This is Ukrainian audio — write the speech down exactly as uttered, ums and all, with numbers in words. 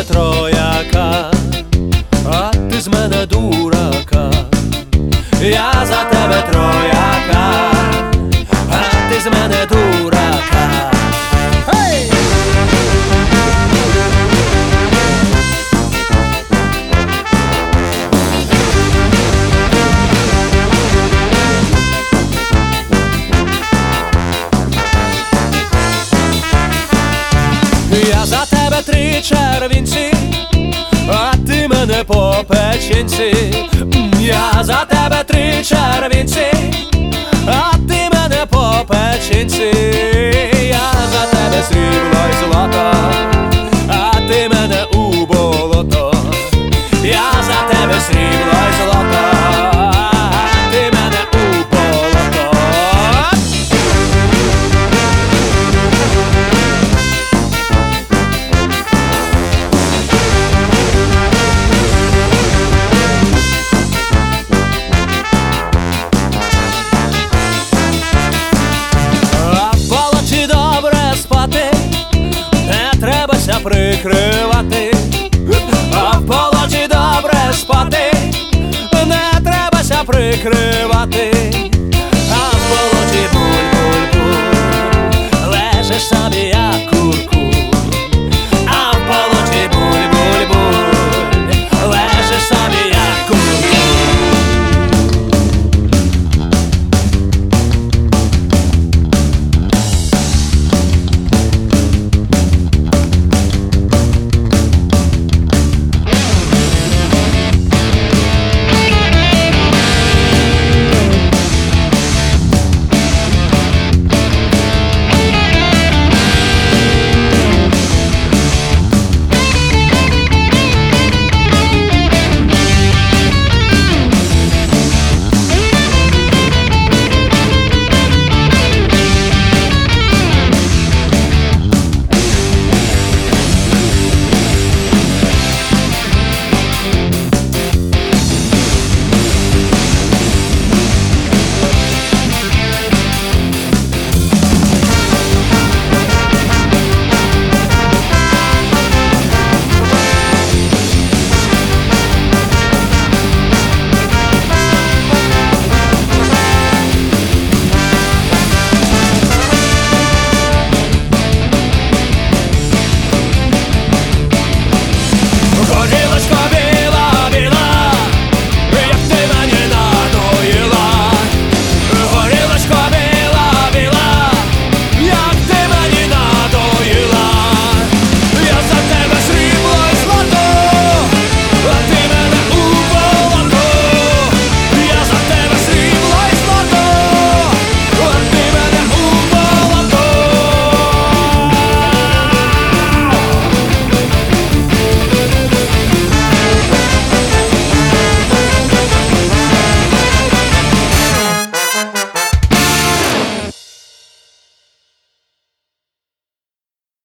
трояка, а ти з мене дурака. Я за тебе трояка, а ти з мене дурака. Hey! Я за тебе три червінці, а ти мене по печінці. Я за тебе три червінці, а ти мене по печінці. Я за тебе срібло й злото, а ти мене у болото. Я за тебе срібло й злото, а ти мене у болото. Прикривати, а в полоті добре спати, не требася прикривати, а в полоті буль-буль-буль, лежиш собі.